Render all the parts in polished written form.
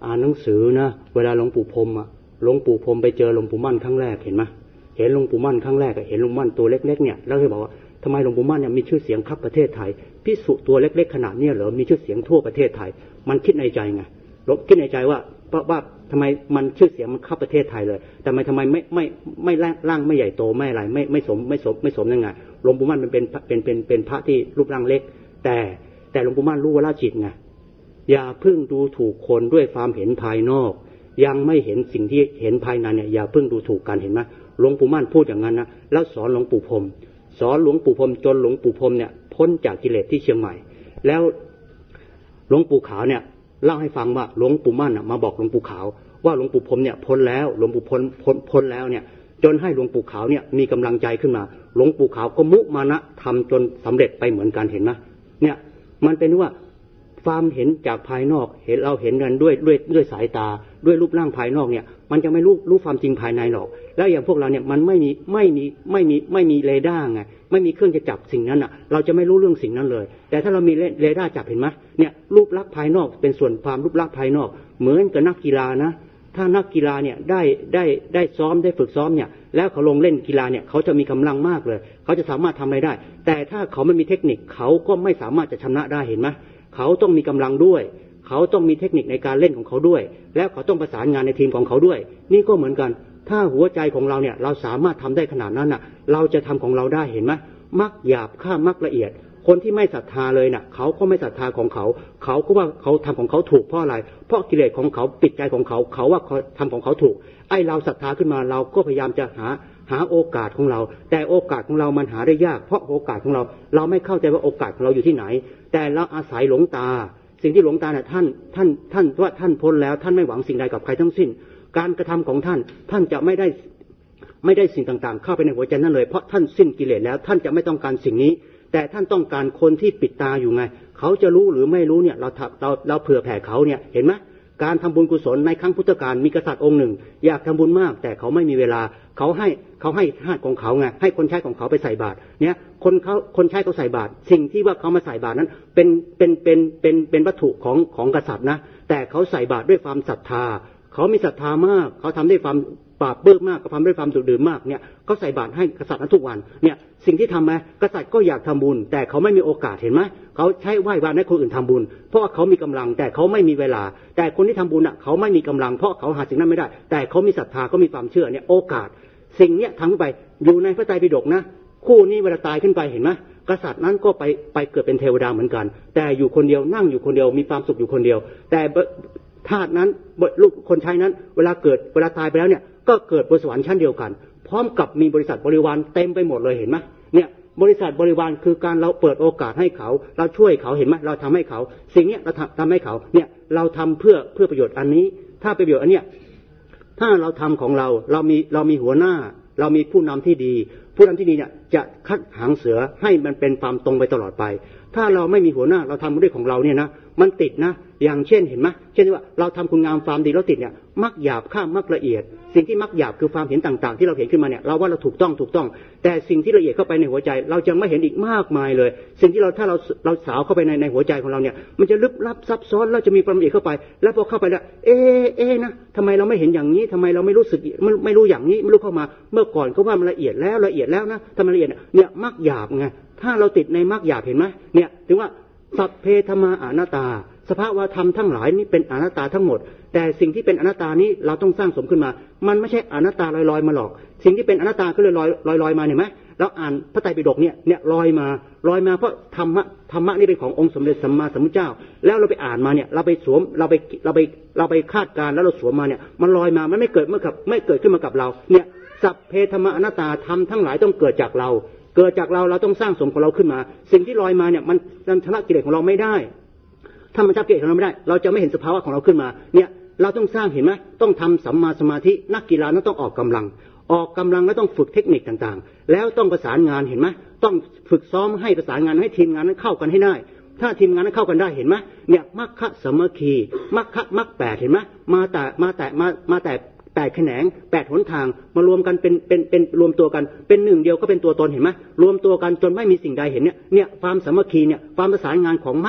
อ่านหนังสือนะเวลาหลวงปู่พรหมหลวงปู่พรหมไปเจอหลวงปู่มั่นครั้งแรกเห็นไหมเห็นหลวงปู่มั่นครั้งแรกเห็นหลวงปู่มั่นตัวเล็กๆเนี่ยแล้วก็บอกว่าทำไมหลวงปู่มั่นเนี่ยมีชื่อเสียงคับประเทศไทยภิกษุตัวเล็กๆขนาดนี้เหรอมีชื่อเสียงทั่วประเทศไทยมันคิดในใจไงคิดในใจว่าทำไมมันชื่อเสียงมันคับประเทศไทยเลยแต่ทำไมไม่ร่างไม่ใหญ่โตไม่อะไรไม่สมยังไงหลวงปู่มั่นมันเป็นพระที่รูปร่างเล็กแต่หลวงปู่มั่นรู้ว่าละจิตไงอย่าเพิ่งดูถูกคนด้วยความเห็นภายนอกยังไม่เห็นสิ่งที่เห็นภายในเนี่ยอย่าเพิ่งดูถูกกันเห็นไหมหลวงปู่มั่นพูดอย่างนั้นนะแล้วสอนหลวงปู่พรหมจนหลวงปู่พรหมเนี่ยพ้นจากกิเลสที่เชียงใหม่แล้วหลวงปู่ขาวเนี่ยเล่าให้ฟังว่าหลวงปู่มั่นมาบอกหลวงปู่ขาวว่าหลวงปู่พรหมเนี่ยพ้นแล้วหลวงปู่พ้นแล้วเนี่ยจนให้หลวงปู่ขาวเนี่ยมีกำลังใจขึ้นมาหลวงปู่ขาวก็มุมานะทำจนสำเร็จไปเหมือนกันเห็นไหมเนี่ยมันเป็นว่าความเห็นจากภายนอกเห็นเราเห็นกันด้วยสายตาด้วยรูปร่างภายนอกเนี่ยมันจะไม่รู้ความจริงภายในหรอกแล้วอย่างพวกเราเนี่ยมันไม่มีเรดาร์ไงไม่มีเครื่องจะจับสิ่งนั้นอ่ะเราจะไม่รู้เรื่องสิ่งนั้นเลยแต่ถ้าเรามีเรดาร์จับเห็นไหมเนี่ยรูปลักษณ์ภายนอกเป็นส่วนความรูปลักษณ์ภายนอกเหมือนกับนักกีฬานะถ้านักกีฬาเนี่ยได้ซ้อมได้ฝึกซ้อมเนี่ยแล้วเขาลงเล่นกีฬาเนี่ยเขาจะมีกำลังมากเลยเขาจะสามารถทำอะไรได้แต่ถ้าเขาไม่มีเทคนิคเขาก็ไม่สามารถจะชนะได้เห็นไหมเขาต้องมีกำลังด้วยเขาต้องมีเทคนิคในการเล่นของเขาด้วยแล้วเขาต้องประสานงานในทีมของเขาด้วยนี่ก็เหมือนกันถ้าหัวใจของเราเนี่ยเราสามารถทำได้ขนาดนั้นน่ะเราจะทำของเราได้เห็นไหมมักหยาบข้ามมักละเอียดคนที่ไม่ศรัทธาเลยน่ะเขาก็ไม่ศรัทธาของเขาเขาก็ว่าเขาทำของเขาถูกเพราะอะไรเพราะกิเลสของเขาปิดใจของเขาเขาว่าเขาทำของเขาถูกไอ้เราศรัทธาขึ้นมาเราก็พยายามจะหาโอกาสของเราแต่โอกาสของเรามันหาได้ยากเพราะโอกาสของเราไม่เข้าใจว่าโอกาสของเราอยู่ที่ไหนแต่เราอาศัยหลวงตาสิ่งที่หลวงตาเนี่ยท่านว่าท่านพ้นแล้วท่านไม่หวังสิ่งใดกับใครทั้งสิ้นการกระทำของท่านจะไม่ได้สิ่งต่างๆเข้าไปในหัวใจนั่นเลยเพราะท่านสิ้นกิเลสแล้วท่านจะไม่ต้องการสิ่งนี้แต่ท่านต้องการคนที่ปิดตาอยู่ไงเขาจะรู้หรือไม่รู้เนี่ยเราเผื่อแผ่เขาเนี่ยเห็นไหมการทำบุญกุศลในครั้งพุทธกาลมีกษัตริย์องค์หนึ่งอยากทำบุญมากแต่เขาไม่มีเวลาเขาให้ทาสของเขาไงให้คนใช้ของเขาไปใส่บาตรเนี่ยคนใช้เขาใส่บาตรสิ่งที่ว่าเขามาใส่บาตรนั้นเป็นวัตถุของกษัตริย์นะแต่เขาใส่บาตรด้วยความศรัทธาเขามีศรัทธามากเขาทำด้วยความปราบเบิกมากเขาทำด้วยความดุดื่มมากเนี่ยเขาใส่บาตรให้กษัตริย์นั้นทุกวันเนี่ยสิ่งที่ทำไหมกษัตริย์ก็อยากทำบุญแต่เขาไม่มีโอกาสเห็นไหมเขาใช้ไหว้วานให้คนอื่นทำบุญเพราะว่าเขามีกำลังแต่เขาไม่มีเวลาแต่คนที่ทำบุญอ่ะเขาไม่มีกำลังเพราะเขาหาสิ่งนั้นไม่ได้แต่เขามีศรัทธาเขามีความเชื่อเนี่ยโอกาสสิ่งเนี้ยทำไปอยู่ในพระไตรปิฎกนะคู่นี้เวลาตายขึ้นไปเห็นไหมกษัตริย์นั้นก็ไปเกิดเป็นเทวดาเหมือนกันแต่อยู่คนเดียวนั่งอยู่คนเดียวมีความสุขอยู่คนเดียวแต่ทาสนั้นลูกคนใช้นั้นเวลาตายไปแล้วเนี่ยก็เกิดบนสวรรค์ชั้นเดียวกันพร้อมกับมีบริษัทบริวารเต็มไปหมดเลยเห็นไหมเนี่ยบริษัทบริวารคือการเราเปิดโอกาสให้เขาเราช่วยเขาเห็นไหมเราทำให้เขาสิ่งนี้เราทำให้เขาเนี่ยเราทำเพื่อประโยชน์อันนี้ถ้าประโยชน์อันเนี้ยถ้าเราทำของเรามีหัวหน้าเรามีผู้นำที่ดีผู้นำที่ดีเนี่ยจะคัดหางเสือให้มันเป็นความตรงไปตลอดไปถ้าเราไม่มีหัวหน้าเราทำด้วยของเราเนี่ยนะมันติดนะอย่างเช่นเห็นไหมเช่นว่าเราทำคุณงามความดีแล้วติดเนี่ยมักหยาบข้ามมักละเอียดสิ่งที่มักหยาบคือความเห็นต่างๆที่เราเห็นขึ้นมาเนี่ยเราว่าเราถูกต้องแต่สิ่งที่ละเอียดเข้าไปในหัวใจเราจะไม่เห็นอีกมากมายเลยสิ่งที่ถ้าเราสาวเข้าไปในหัวใจของเราเนี่ยมันจะลึกลับซับซ้อนแล้วจะมีความละเอียดเข้าไปแล้วพอเข้าไปแล้วนะทำไมเราไม่เห็นอย่างนี้ทำไมเราไม่รู้สึกไม่รู้อย่างนี้ไม่รู้เข้ามาเมื่อก่อนก็ว่ามันละเอียดแล้วนะทำไมละเอียดเนี่ยมักหยาบไงถ้าเราติดในมักหยาบเห็นไหมเนี่ยถึงว่าสัพเพธรรมาอนัตตาสภาวะธรรมทั้งหลายนี้เป็นอนัตตาทั้งหมดแต่สิ่งที่เป็นอนัตตานี้เราต้องสร้างสมขึ้นมามันไม่ใช่อนัตตาลอยๆมาหรอกสิ่งที่เป็นอนัตตาก็เลยลอยมาเห็นไหมเราอ่านพระไตรปิฎกเนี่ยลอยมาเพราะธรรมะนี่เป็นขององค์สมเด็จสัมมาสัมพุทธเจ้าแล้วเราไปอ่านมาเนี่ยเราไปสวมเราไปคาดการแล้วเราสวมมาเนี่ยมันลอยมามันไม่เกิดขึ้นมากับเราเนี่ยสัพเพธรรมาอนัตตาธรรมทั้งหลายต้องเกิดจากเราเราต้องสร้างสมของเราขึ้นมาสิ่งที่ลอยมาเนี่ยมันชำระกิเลสของเราไม่ได้ถ้ามันชำระกิเลสของเราไม่ได้เราจะไม่เห็นสภาวะของเราขึ้นมาเนี่ยเราต้องสร้างเห็นไหมต้องทำสัมมาสมาธินักกีฬานั้นต้องออกกำลังแล้วต้องฝึกเทคนิคต่างๆแล้วต้องประสานงานเห็นไหมต้องฝึกซ้อมให้ประสานงานให้ทีมงานนั้นเข้ากันให้ได้ถ้าทีมงานนั้นเข้ากันได้เห็นไหมเนี่ยมัคคะสามัคคีมัคแปดเห็นไหมมาแต่8แขนง8หนทางมารวมกันเป็นรวมตัวกันเป็นหนึ่งเดียวก็เป็นตัวตนเห็นไหมรวมตัวกันจนไม่มีสิ่งใดเห็นเนี่ยความสามัคคีเนี่ยความประสานงานของ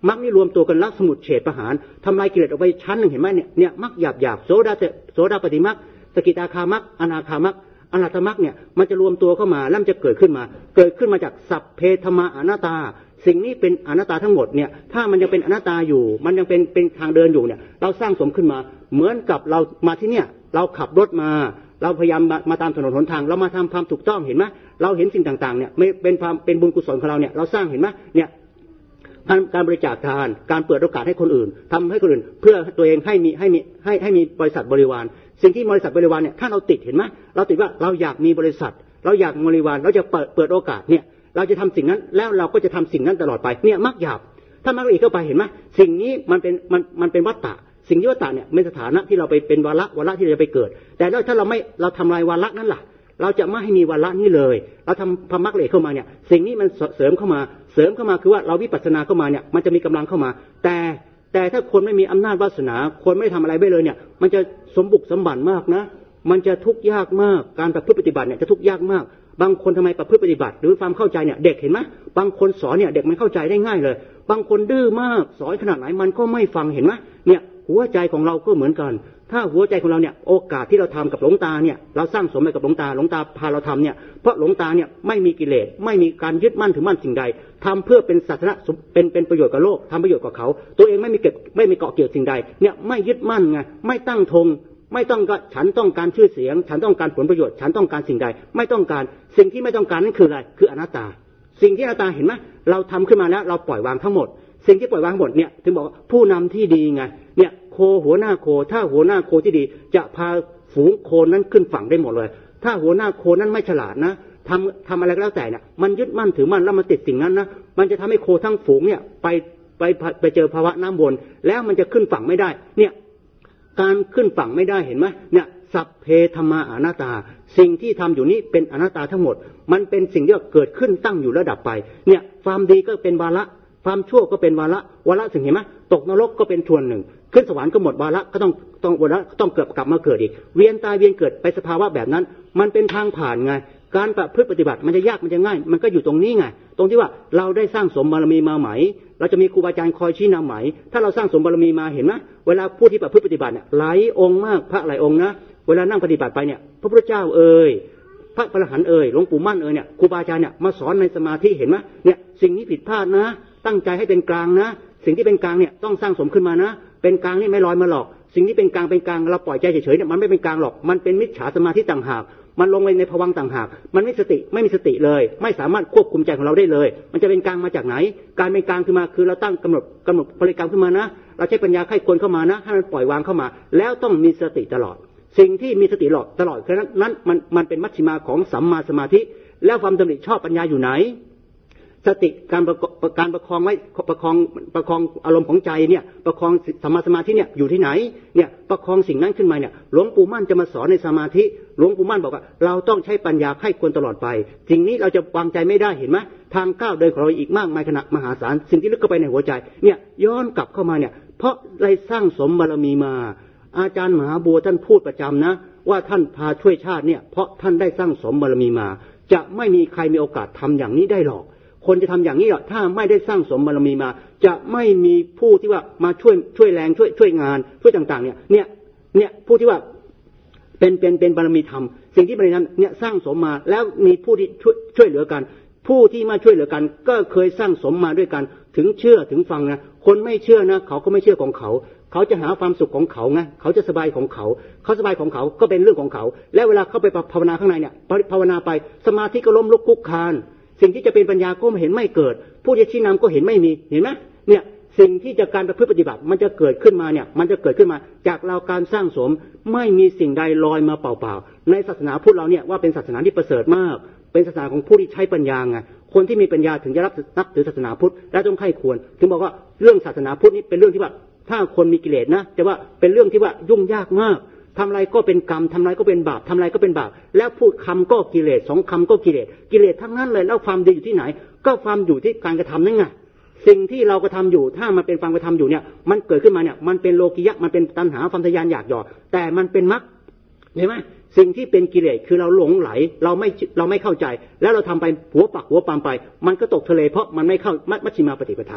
มรรคนี่รวมตัวกันละสมุดเฉดประหารทำลายกิเลสออกไปชั้นหนึ่งเห็นไหมเนี่ยมรรคหยาบโสดาปฏิมรรคสกิทาคามรรคอนาคามรรคอรหัตมรรคเนี่ยมันจะรวมตัวเข้ามาแล้วมันจะเกิดขึ้นมาจากสัพเพธรรมะอนัตตาสิ่งนี้เป็นอนัตตาทั้งหมดเนี่ยถ้ามันยังเป็นอนัตตาอยู่มันยังเป็นทางเดินอยู่เนี่ยเราสร้างสมขึ้นมาเหมือนกับเรามาที่เนี่ยเราขับรถมาเราพยายามมาตามถนนหนทางเรามาทำความถูกต้องเห็นไหมเราเห็นสิ่งต่างๆเนี่ยไม่เป็นบุญกุศลของเราเนี่ยเราสร้างเห็นไหมเนี่ยการบริจาคทานการเปิดโอกาสให้คนอื่นทำให้คนอื่นเพื่อตัวเองให้มีบริษัทบริวารสิ่งที่บริษัทบริวารเนี่ยถ้าเราติดเห็นไหมเราติดว่าเราอยากมีบริษัทเราอยากบริวารเราจะเปิดโอกาสเนี่ยเราจะทำสิ่งนั้นแล้วเราก็จะทำสิ่งนั้นตลอดไปเนี่ยมรรคหยาบถ้ามรรคละเอียดเข้าไปเห็นไหมสิ่งนี้มันเป็นวัฏฏะสิ่งที่วัฏฏะเนี่ยเป็นสถานะที่เราไปเป็นวาระที่เราจะไปเกิดแต่ถ้าเราทำลายวาระนั้นล่ะเราจะไม่ให้มีวาระนี้เลยเราทำพมรรคละเอียดเข้ามาเนี่ยสิ่งนี้มันเสริมเข้ามาคือว่าเราวิปัสสนาเข้ามาเนี่ยมันจะมีกำลังเข้ามาแต่ถ้าคนไม่มีอำนาจวาสนาคนไม่ทำอะไรไปเลยเนี่ยมันจะสมบุกสมบันมากนะมันจะทุกข์ยากมากการประพฤติปฏิบัติเนี่ยจะทุกข์ยากมากบางคนทำไมประพฤติปฏิบัติหรือความเข้าใจเนี่ยเด็กเห็นไหมบางคนสอนเนี่ยเด็กมันเข้าใจได้ง่ายเลยบางคนดื้อมากสอนขนาดไหนมันก็ไม่ฟังเห็นไหมเนี่ยหัวใจของเราก็เหมือนกันถ้าหัวใจของเราเนี่ยโอกาสที่เราทำกับหลวงตาเนี่ยเราสร้างสมไปกับหลวงตาพาเราทำเนี่ยเพราะหลวงตาเนี่ยไม่มีกิเลสไม่มีการยึดมั่นถือมั่นสิ่งใดทำเพื่อเป็นศาสนาเป็นประโยชน์กับโลกทำประโยชน์กับเขาตัวเองไม่มีเกาะเกี่ยวสิ่งใดเนี่ยไม่ยึดมั่นไงไม่ตั้งธงไม่ต้องก็ฉันต้องการชื่อเสียงฉันต้องการผลประโยชน์ฉันต้องการสิ่งใดไม่ต้องการสิ่งที่ไม่ต้องการนั่นคืออะไรคืออนัตตาสิ่งที่อนัตตาเห็นไหมเราทำขึ้นมาแล้วเราปล่อยวางทั้งหมดสิ่งที่ปล่อยวางทั้งหมดเนี่ยถึงบอกว่าผู้นำที่ดีไงเนี่ยโคหัวหน้าโคถ้าหัวหน้าโคที่ดีจะพาฝูงโคนั้นขึ้นฝั่งได้หมดเลยถ้าหัวหน้าโคนั้นไม่ฉลาดนะทำอะไรก็แล้วแต่เนี่ยมันยึดมั่นถือมั่นแล้วมันติดสิ่งนั้นนะมันจะทำให้โคทั้งฝูงเนี่ยไปเจอภาวะน้ำวนแล้วมันจะขึ้นฝั่งไม่ได้เนี่ยการขึ้นฝั่งไม่ได้เห็นไหมเนี่ยสัพเพธรรมะอนัตตาสิ่งที่ทำอยู่นี้เป็นอนัตตาทั้งหมดมันเป็นสิ่งที่เกิดขึ้นตั้งอยู่แล้วดับไปเนี่ยความดีก็เป็นวาระความชั่วก็เป็นวาระสิ่งเห็นไหมตกนรกก็เป็นส่วนหนึ่งขึ้นสวรรค์ก็หมดวาระก็ต้องวาระต้องกลับมาเกิดอีกเวียนตายเวียนเกิดไปสภาวะแบบนั้นมันเป็นทางผ่านไงการประพฤติปฏิบัติมันจะยากมันจะง่ายมันก็อยู่ตรงนี้ไงตรงที่ว่าเราได้สร้างสมบารมีมาไหมเราจะมีครูบาอาจารย์คอยชี้นำไหมถ้าเราสร้างสมบารมีมาเห็นไหมเวลาผู้ที่ประพฤติปฏิบัติเนี่ยหลายองค์มากพระหลายองค์นะเวลานั่งปฏิบัติไปเนี่ยพระพุทธเจ้าพระอรหันต์หลวงปู่มั่นเนี่ยครูบาอาจารย์เนี่ยมาสอนในสมาธิเห็นไหมเนี่ยสิ่งนี้ผิดพลาดนะตั้งใจให้เป็นกลางนะสิ่งที่เป็นกลางเนี่ยต้องสร้างสมขึ้นมานะเป็นกลางนี่ไม่ลอยมาหรอกสิ่งที่เป็นกลางเราปล่อยใจเฉยๆเนี่ยมันไม่เป็นกลางหรอกมันเป็นมิจฉาสมาธิต่างหากมันลงไปในภวังค์ต่างหากมันไม่มีสติเลยไม่สามารถควบคุมใจของเราได้เลยมันจะเป็นกลางมาจากไหนการเป็นกลางขึ้นมาคือเราตั้งกำหนดบริกรรมขึ้นมานะเราใช้ปัญญาไข้ควรเข้ามานะให้มันปล่อยวางเข้ามาแล้วต้องมีสติตลอดสิ่งที่มีสติตลอดเพราะนั้นมันเป็นมัชฌิมาของสัมมาสมาธิแล้วความดำริชอบปัญญาอยู่ไหนสติการประคองไว้ประคองอารมณ์ของใจเนี่ยประคองสัมมาสมาธิเนี่ยอยู่ที่ไหนเนี่ยประคองสิ่งนั้นขึ้นมาเนี่ยหลวงปู่มั่นจะมาสอนในสมาธิหลวงปู่มั่นบอกว่าเราต้องใช้ปัญญาไข้ควรตลอดไปสิ่งนี้เราจะวางใจไม่ได้เห็นไหมทางก้าวเดินของเราอีกมากมายขนาดมหาศาลสิ่งที่ลึกเข้าไปในหัวใจเนี่ยย้อนกลับเข้ามาเนี่ยเพราะได้สร้างสมบารมีมาอาจารย์มหาบัวท่านพูดประจำนะว่าท่านพาช่วยชาติเนี่ยเพราะท่านได้สร้างสมบารมีมาจะไม่มีใครมีโอกาสทำอย่างนี้ได้หรอกคนจะทำอย่างนี้หรอถ้าไม่ได้สร้างสมบารมีมาจะไม่มีผู้ที่ว่ามาช่วยแรงช่วยงานช่วยต่างๆเนี่ยผู้ที่ว่าเป็นบารมีธรรมสิ่งที่บารมีนั้นเนี่ยสร้างสมมาแล้วมีผู้ที่ช่วยเหลือกันผู้ที่มาช่วยเหลือกันก็เคยสร้างสมมาด้วยกันถึงเชื่อถึงฟังนะคนไม่เชื่อนะเขาก็ไม่เชื่อของเขาจะหาความสุขของเขาไงเขาจะสบายของเขาสบายของเขาก็เป็นเรื่องของเขาแล้วเวลาเข้าไปภาวนาข้างในเนี่ยภาวนาไปสมาธิก็ล้มลุกคุกคานสิ่งที่จะเป็นปัญญาก็เห็นไม่เกิดผู้ที่ชี้นำก็เห็นไม่มีเห็นไหมเนี่ยสิ่งที่จะการประพฤติปฏิบัติมันจะเกิดขึ้นมาเนี่ยมันจะเกิดขึ้นมาจากเราการสร้างสมไม่มีสิ่งใดลอยมาเปล่าๆในศาสนาพุทธเราเนี่ยว่าเป็นศาสนาที่ประเสริฐมากเป็นศาสนาของผู้ที่ใช้ปัญญาไงคนที่มีปัญญาถึงจะนับถือศาสนาพุทธและต้องใคร่ควรถึงบอกว่าเรื่องศาสนาพุทธนี้เป็นเรื่องที่ว่าถ้าคนมีกิเลสนะจะว่าเป็นเรื่องที่ว่ายุ่งยากมากทำอะไรก็เป็นกรรมทำอะไรก็เป็นบาปทำอะไรก็เป็นบาปแล้วพูดคำก็กิเลส2คำก็กิเลสทั้งนั้นเลยแล้วความดีอยู่ที่ไหนก็ความอยู่ที่การกระทำนั่นไงสิ่งที่เรากระทำอยู่ถ้ามันเป็นความกระทำอยู่เนี่ยมันเกิดขึ้นมาเนี่ยมันเป็นโลกิยะมันเป็นตัณหาความทะยานอยากหยอดแต่มันเป็นมรรคเห็นไหมสิ่งที่เป็นกิเลสคือเราหลงไหลเราไม่เข้าใจแล้วเราทำไปหัวปักหัวปามไปมันก็ตกทะเลเพราะมันไม่เข้ามัชฌิมาปฏิปทา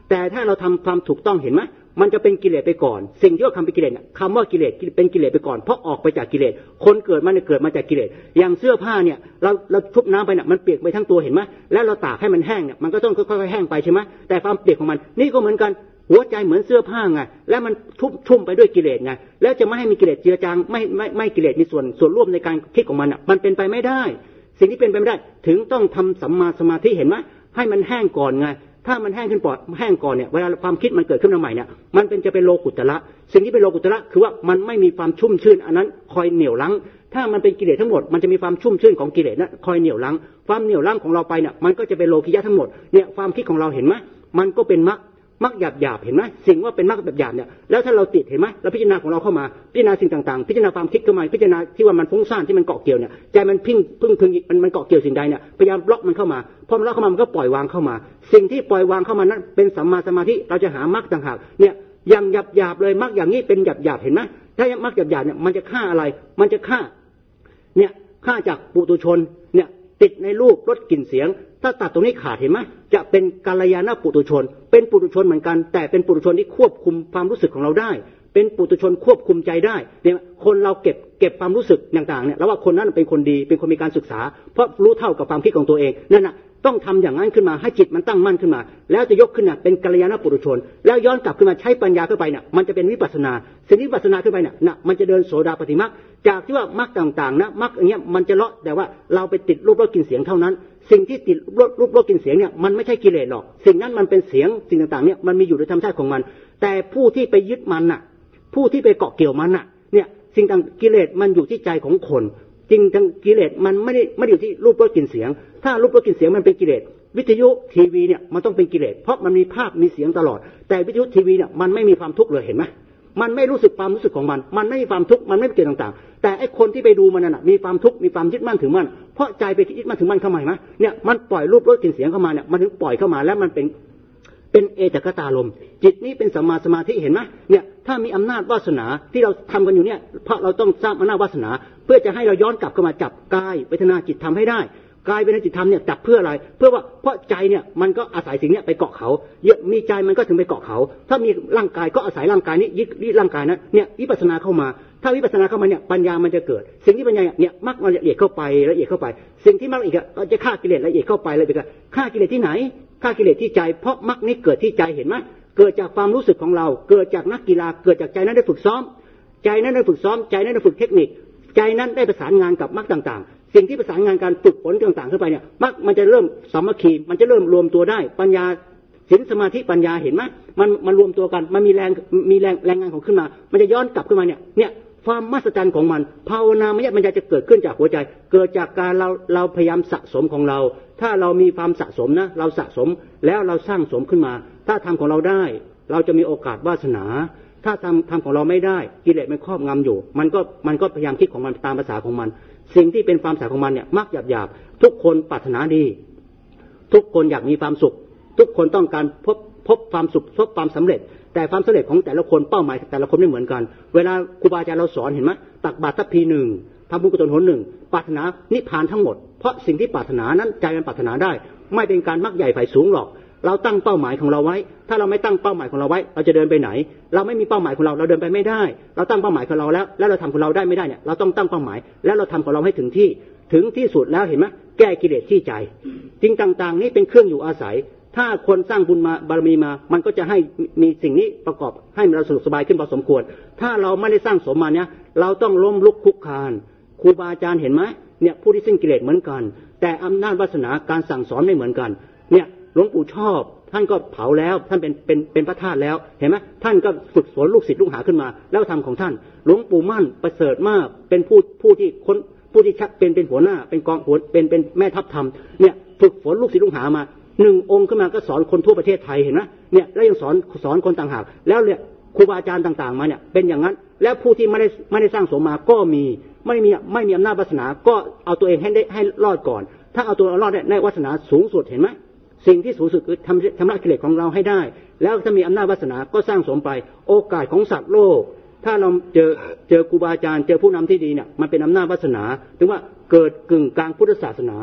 แต่ถ้าเราทำความถูกต้องเห็นไหมมันจะเป็นกิเลสไปก่อนสิ่งที่ว่าคำเป็นกิเลสเนี่ยคำว่ากิเลสเป็นกิเลสไปก่อนเพราะออกไปจากกิเลสคนเกิดมาเนี่ยเกิดมาจากกิเลสอย่างเสื้อผ้าเนี่ยเราชุบน้ำไปเนี่ยมันเปียกไปทั้งตัวเห็นไหมแล้วเราตากให้มันแห้งเนี่ยมันก็ต้องค่อยๆแห้งไปใช่ไหมแต่ความเปียกของมันนี่ก็เหมือนกันหัวใจเหมือนเสื้อผ้าไงแล้วมันชุ่มไปด้วยกิเลสไงแล้วจะไม่ให้มีกิเลสเจือจางไม่กิเลสมีส่วนร่วมในการคิดของมันอ่ะมันเป็นไปไม่ได้สิ่งที่เป็นไปไม่ได้ถึงต้องทำสัมมาสมาธิเห็นไหมให้มันแห้งก่อนไงถ้ามันแห้งขึ้นแห้งก่อนเนี่ยเวลาความคิดมันเกิดขึ้นมาใหม่เนี่ยมันจะเป็นโลกุตระสิ่งที่เป็นโลกุตระคือว่ามันไม่มีความชุ่มชื่นอันนั้นคอยเหนี่ยวรั้งถ้ามันเป็นกิเลสทั้งหมดมันจะมีความชุ่มชื่นของกิเลสนั้นคอยเหนี่ยวรั้งความเหนี่ยวรั้งของเราไปเนี่ยมันก็จะเป็นโลกิยะทั้งหมดเนี่ยความคิดของเราเห็นไหมมันก็เป็นมรรคหยาบเห็นไหมสิ่งว่าเป็นมรรคแบบหยาบเนี่ยแล้วถ้าเราติดเห็นไหมเราพิจารณาของเราเข้ามาพิจารณาสิ่งต่างๆพิจารณาความคิดเข้ามาพิจารณาที่ว่ามันฟุ้งซ่านที่มันเกาะเกี่ยวเนี่ยใจมันพึ่งมันเกาะเกี่ยวสิ่งใดเนี่ยพยายามบล็อกมันเข้ามาพอมันล็อกเข้ามามันก็ปล่อยวางเข้ามาสิ่งที่ปล่อยวางเข้ามานั้นเป็นสัมมาสมาธิเราจะหามรรคต่างหากเนี่ยอย่างหยาบเลยมรรคอย่างนี้เป็นหยาบเห็นไหมถ้ามรรคหยาบเนี่ยมันจะฆ่าอะไรมันจะฆ่าเนี่ยฆ่าจากปุถุชนเนี่ยติดในรูปรสกลิ่นเสียงถ้าตัดตรงนี้ขาดเห็นไหมจะเป็นกัลยาณปุถุชนเป็นปุถุชนเหมือนกันแต่เป็นปุถุชนที่ควบคุมความรู้สึกของเราได้เป็นปุถุชนควบคุมใจได้เนี่ยคนเราเก็บความรู้สึกต่างๆเนี่ยแล้วว่าคนนั้นเป็นคนดีเป็นคนมีการศึกษาเพราะรู้เท่ากับความคิดของตัวเองนั่นน่ะต้องทำอย่างนั้นขึ้นมาให้จิตมันตั้งมั่นขึ้นมาแล้วจะยกขึ้นน่ะเป็นกัลยาณปุถุชนแล้วย้อนกลับขึ้นมาใช้ปัญญาเข้าไปเนี่ยมันจะเป็นวิปัสสนาสิ่งที่วิปัสสนาขึ้นไปเนี่ยมันจะเดินโสดาปัตติมรรคจากที่ว่ามรรคต่างๆนะมรรคอย่างเงี้ยมันจะเลาะแต่ว่าเราไปติดรูปรสกลิ่นเสียงเท่านั้นสิ่งที่ติดรูปรสกลิ่นเสียงเนี่ยมันไม่ใช่กิเลสหรอกสิ่งนั้นมันเป็นเสียงสิ่งต่างๆเนี่ยมันมีอยู่ในธรรมชาติของมันแต่ผู้ที่ไปยึดมันน่ะผู้ที่ไปเกาะเกี่ยวมันน่ะเนี่ยสิ่งต่างกิเลสมันอยู่ที่ใจของคนจริงทั้งกิเลสมันไม่ได้อยู่ที่รูปรสกลิ่นเสียงถ้ารูปรสกลิ่นเสียงมันเป็นกิเลสวิทยุทีวีเนี่ยมันต้องเป็นกิเลสเพราะมันมีภาพมีเสียงตลอดแต่วิทยุทีวีเนี่ยมันไม่มีความทุกข์เลยเห็นไหมมันไม่รู้สึกความรู้สึกของมันไม่มีความทุกข์มันไม่เกิดต่างๆแต่ไอ้คนที่ไปดูมันน่ะมีความทุกข์มีความยึดมั่นถือมั่นเพราะใจไปยึดมั่นถือมั่นเข้ามาไหมเนี่ยมันปล่อยรูปรสกลิ่นเสียงเข้ามาเนี่ยมันถึงปล่อยเข้ามาแล้วมันเป็นเอตกตารมณ์จิตนี้เป็นสัมมาสมาธิเห็นไหมเนี่ยถ้ามีอำนาจวาสนาที่เราทำกันอยู่เนี่ยเพราะเราต้องสร้างอำนาจวาสนาเพื่อจะให้เราย้อนกลับเข้ามาจับกายเวทนาจิตทำให้ได้กายเวทนาจิตธรรมเนี่ยจับเพื่ออะไรเพื่อว่าเพราะใจเนี่ยมันก็อาศัยสิ่งนี้ไปเกาะเขาเยอะมีใจมันก็ถึงไปเกาะเขาถ้ามีร่างกายก็อาศัยร่างกายนี้ยึดร่างกายนั้นเนี่ยวิปัสสนาเข้ามาถ้าวิปัสสนาเข้ามาเนี่ยปัญญามันจะเกิดสิ่งที่ปัญญาเนี่ยมรรคมันละเอียดเข้าไปสิ่งที่มรรคอีกก็จะฆ่ากิเลสละเอียดเข้าไปเลยไปกันฆ่ากิเลสที่ไหนฆ่ากิเลสที่ใจเพราะมรรคนี้เกิดที่ใจเห็นไหมเกิดจากความรู้สึกของเราเกิดจากนักกีฬาเกิดจากใจนั้นได้ฝึกซ้อมใจนั้นได้ฝึกซ้อมใจนั้นได้ฝึกเทคนิคใจนั้นได้ประสานงานกับมรรคต่างๆสิ่งที่ประสานงานการฝึกฝนต่างๆขึ้นไปเนี่ยมันจะเริ่มสามัคคีมันจะเริ่มรวมตัวได้ปัญญาศีลสมาธิปัญญาเห็นไหมมันรวมตัวกันมันมีแรงงานของขึ้นมามันจะย้อนกลับขึ้นมาเนี่ยความมหัศจรรย์ของมันภาวนามยปัญญาจะเกิดขึ้นจากหัวใจเกิดจากการเราพยายามสะสมของเราถ้าเรามีความสะสมนะเราสะสมแล้วเราสร้างสมขึ้นมาถ้าทำของเราได้เราจะมีโอกาสวาสนาถ้าทำของเราไม่ได้กิเลสมันครอบงำอยู่มันก็พยายามคิดของมันตามภาษาของมันสิ่งที่เป็นความสาของมันเนี่ยมักหยาบทุกคนปรารถนาดีทุกคนอยากมีความสุขทุกคนต้องการพบความสุขพบความสำเร็จแต่ความสำเร็จของแต่ละคนเป้าหมายแต่ละคนไม่เหมือนกันเวลาครูบาอาจารย์เราสอนเห็นไหมตักบาตรทัพพีหนึ่งทำบุญกุศลหนหนึ่งปรารถนานิพพานทั้งหมดเพราะสิ่งที่ปรารถนานั้นใจมันปรารถนาได้ไม่เป็นการมักใหญ่ไฟสูงหรอกเราตั้งเป้าหมายของเราไว้ถ้าเราไม่ตั้งเป้าหมายของเราไว้เราจะเดินไปไหนเราไม่มีเป้าหมายของเราเดินไปไม่ได้เราตั้งเป้าหมายของเราแล้วเราทำของเราได้ไม่ได้เนี่ยเราต้องตั้งเป้าหมายแล้วเราทำของเราให้ถึงที่สุดแล้วเห็นไหมแก้กิเลสที่ใจจริงต่างๆนี้เป็นเครื่องอยู่อาศัยถ้าคนสร้างบุญมาบารมีมามันก็จะให้มีสิ่งนี้ประกอบให้เราสะดวกสบายขึ้นพอสมควรถ้าเราไม่ได้สร้างสมมาเนี่ยเราต้องล้มลุกคุกคานครูบาอาจารย์เห็นไหมเนี่ยผู้ที่สิ้นกิเลสเหมือนกันแต่อำนาจวาสนาการสั่งสอนไม่เหมือนกันเนี่ยหลวงปู่ชอบท่านก็เผาแล้วท่านเป็นพระธาตุแล้วเห็นไหมท่านก็ฝึกฝนลูกศิษย์ลูกหาขึ้นมาแล้วทำของท่านหลวงปู่มั่นประเสริฐมากเป็นผู้ที่ชักเป็นหัวหน้าเป็นกองหัวเป็นแม่ทัพธรรมเนี่ยฝึกฝนลูกศิษย์ลูกหามา1 องค์ขึ้นมาก็สอนคนทั่วประเทศไทยเห็นไหมเนี่ยแล้วยังสอนคนต่างหากแล้วเนี่ยครูบาอาจารย์ต่างๆมาเนี่ยเป็นอย่างนั้นแล้วผู้ที่ไม่ได้สร้างสมมาก็ไม่มีอำนาจวาสนาก็เอาตัวเองให้รอดก่อนถ้าเอาตัวรอดได้วาสนาสูงสุดเห็นไหมสิ่งที่สูงสุดคือทำลายกิเลสของเราให้ได้แล้วถ้ามีอำนาจวาสนาก็สร้างสมไปโอกาสของสัตว์โลกถ้าเราเจอครูบาอาจารย์เจอผู้นำที่ดีเนี่ยมันเป็นอำนาจวาสนาถึงว่าเกิดกึ่งกลางพุทธศาสนา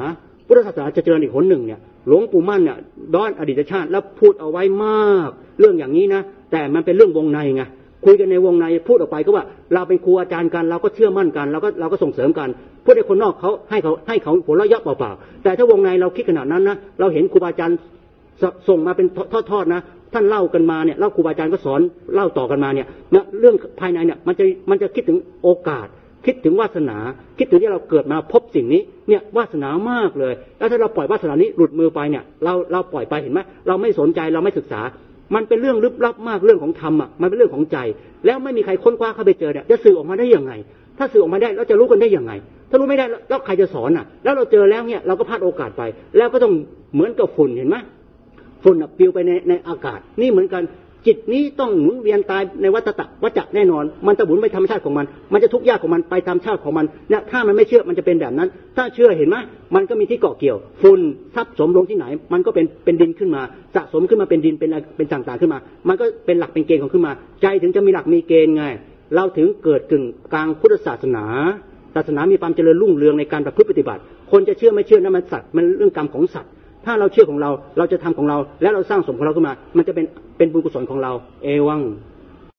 พุทธศาสนาจะเจริญอีกหนหนึ่งเนี่ยหลวงปู่มั่นเนี่ยย้อนอดีตชาติแล้วพูดเอาไว้มากเรื่องอย่างนี้นะแต่มันเป็นเรื่องวงในไงคุยกันในวงในพูดออกไปก็ว่าเราเป็นครูอาจารย์กันเราก็เชื่อมั่นกันเราก็ส่งเสริมกันพูดให้คนนอกเขาให้เขาผลละเยาะเปล่าๆแต่ถ้าวงในเราคิดขนาดนั้นนะเราเห็นครูอาจารย์ส่งมาเป็นทอดๆนะท่านเล่ากันมาเนี่ยเล่าครูอาจารย์ก็สอนเล่าต่อกันมาเนี่ยนะเรื่องภายในเนี่ยมันจะคิดถึงโอกาสคิดถึงวาสนาคิดถึงที่เราเกิดมาพบสิ่งนี้เนี่ยวาสนามากเลยแล้วถ้าเราปล่อยวาสนานี้หลุดมือไปเนี่ยเราปล่อยไปเห็นไหมเราไม่สนใจเราไม่ศึกษามันเป็นเรื่องลึกลับมากเรื่องของธรรมอ่ะมันเป็นเรื่องของใจแล้วไม่มีใครค้นคว้าเข้าไปเจอเนี่ยจะสื่อออกมาได้ยังไงถ้าสื่อออกมาได้เราจะรู้กันได้ยังไงถ้ารู้ไม่ได้แล้วใครจะสอนอ่ะแล้วเราเจอแล้วเนี่ยเราก็พลาดโอกาสไปแล้วก็ต้องเหมือนกับฝุ่นเห็นไหมฝุ่นปลิวไปในอากาศนี่เหมือนกันจิตนี้ต้องหมุนเวียนตายในวัฏแน่นอนมันจะหมุนไปธรรมชาติของมันจะทุกข์ยากของมันไปตามชาติของมันเนี่ยถ้ามันไม่เชื่อมันจะเป็นแบบนั้นถ้าเชื่อเห็นไหมมันก็มีที่เกาะเกี่ยวฝุ่นทับสมลงที่ไหนมันก็เป็นดินขึ้นมาสะสมขึ้นมาเป็นดินเป็นต่างๆขึ้นมามันก็เป็นหลักเป็นเกณฑ์ของขึ้นมาใจถึงจะมีหลักมีเกณฑ์ไงเราถึงเกิดกึ่งกลางพุทธศาสนามีความเจริญรุ่งเรืองในการประพฤติปฏิบัติคนจะเชื่อไม่เชื่อนั้นมันสัตว์มันเรื่องกรรมของสัตว์ถ้าเราเชื่อของเราจะทำของเราแล้วเราสร้างสมของเราขึ้นมามันจะเป็นบุญกุศลของเราเอวัง